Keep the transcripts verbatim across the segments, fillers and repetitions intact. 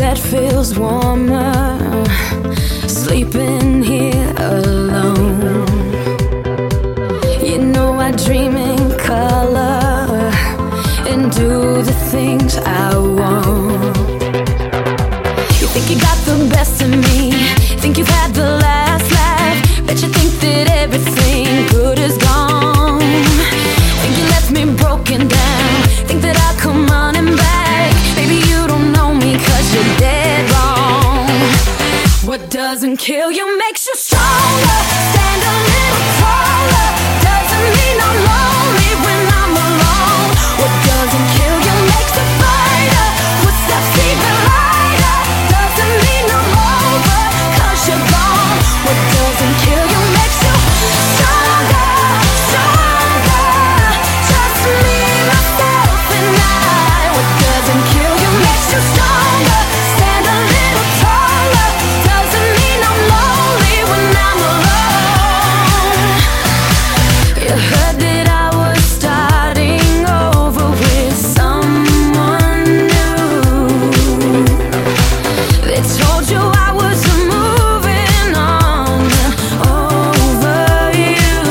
bed feels warmer, sleeping here alone. You know I dream in color and do the things I want. You think you got the best of me, think you've had the last laugh, bet you think that everything good is gone. Think you left me broken down, think that I'll come running back. Baby, you don't know me cause you're dead wrong. What doesn't kill you makes you stronger. Stand a little taller. Doesn't mean I'm lonely when I'm alone. What doesn't kill you makes a fighter. Footsteps even lighter. Doesn't mean I'm over cause you're gone. What doesn't kill you makes you stronger, stronger. Just me, myself and I. What doesn't kill you makes you stronger. Stand a little taller. Doesn't mean I'm lonely when I'm alone. You heard that I was starting over with someone new. They told you I was moving on over you.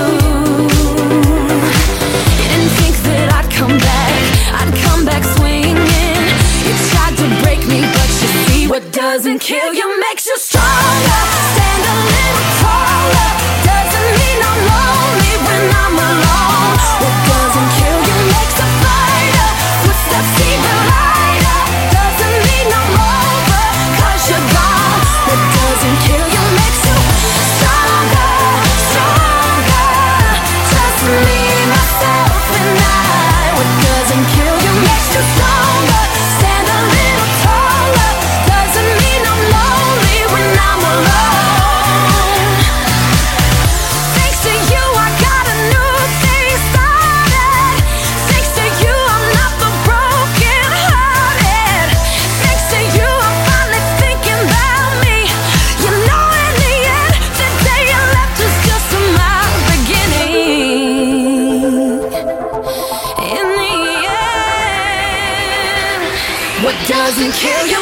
You didn't think that I'd come back, I'd come back swinging. You tried to break me, but you see what doesn't kill you makes you stronger. Stand a little taller. Doesn't mean I'm lonely when I'm alone. What doesn't kill you makes a fighter. Footsteps even lighter. Doesn't mean I'm over cause you're gone. What doesn't kill you makes you stronger, stronger. Just me, myself and I. What doesn't kill you makes you stronger. Stand a little taller. Doesn't mean I'm lonely when I'm alone. Thanks to you I got a new thing started. Thanks to you I'm not the broken hearted. Thanks to you I'm finally thinking about me. You know in the end the day you left was just my beginning. In the end, what doesn't kill you